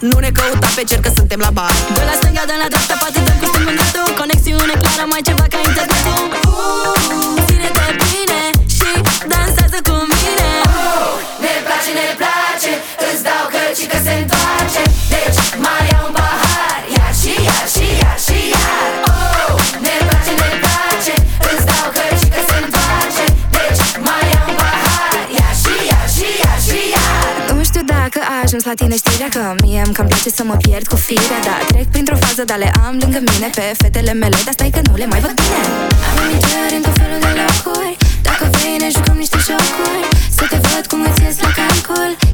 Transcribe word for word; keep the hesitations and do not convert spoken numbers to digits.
Nu ne căuta pe cer că suntem la bar. De la stânga, de la dreapta, poate dăm cu stângul dreptul. Conexiune clară, mai ceva ca internetul. Ține-te bine și dansează cu mine. Ne place, ne place, îți dau căcică se întoarce. Deci mai iau un pahar, iar și iar și iar și iar. Oh, ne place, ne place, îți dau căcică se întoarce. Deci mai iau un pahar, iar și iar și iar și iar. Nu știu dacă a ajuns la tine știrea că mie îmi cam place să mă pierd cu firea. Dar trec printr-o fază, dar le am lângă mine pe fetele mele, dar stai că nu le mai văd bine. Am amintiri în tot felul de locuri. Dacă vrei ne jucăm niște jocuri. Să te văd cum îți ies la calcul.